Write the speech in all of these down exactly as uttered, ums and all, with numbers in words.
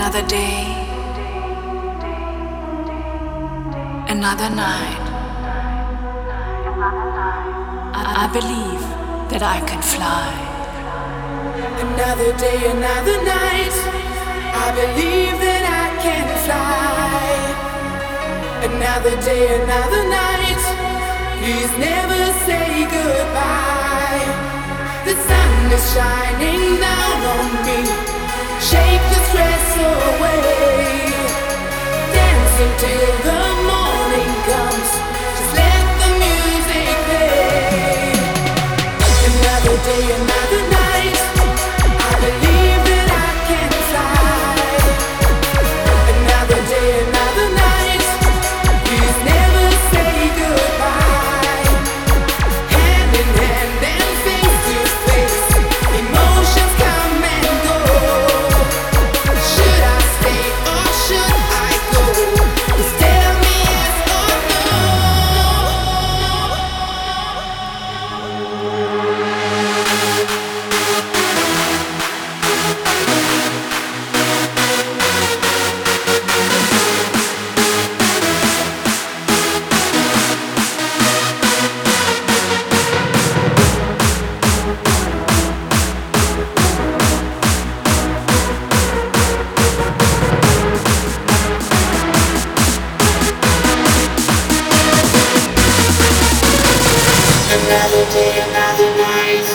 Another day, another night. I, I believe that I can fly. Another day, another night. I believe that I can fly. Another day, another night. Please never say goodbye. The sun is shining down on me. Shake the stress away. Dance until the morning comes. Just let the music play. Another day, another night. I believe that I can fly. Another day, another night. Please never say goodbye. Hand in hand and face to face. Emotions come and go. Should I stay or should I go? Just tell me yes or no. Another day, another night.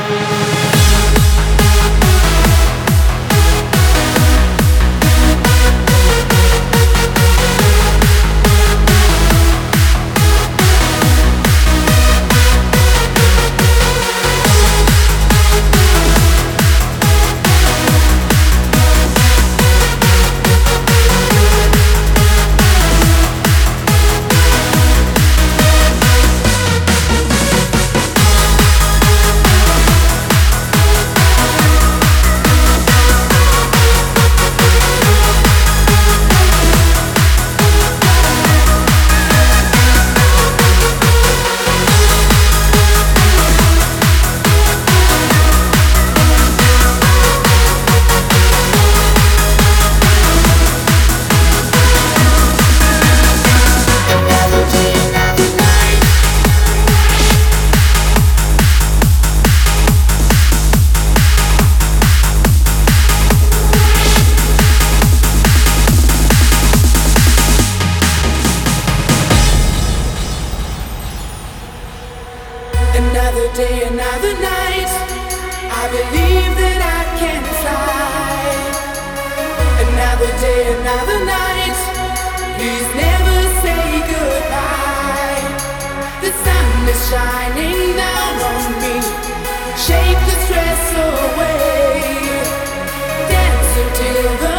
Another day, another night. I believe that I can fly. Another day, another night. Please never say goodbye. The sun is shining down on me. Shake the stress away. Dance until the